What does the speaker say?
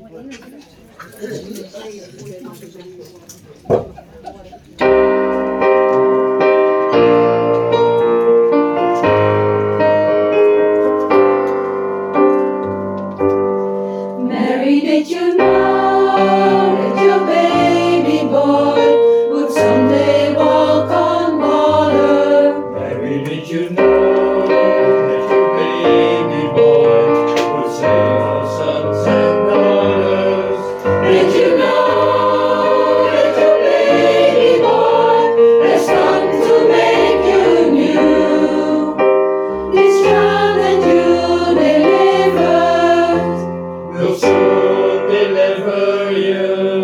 Mary, did you know that your baby boy would someday walk on water? Mary, did you know that your baby boy would save our sons and daughters? Did you know that your baby boy has come to make you new? This child that you delivered Will soon deliver you.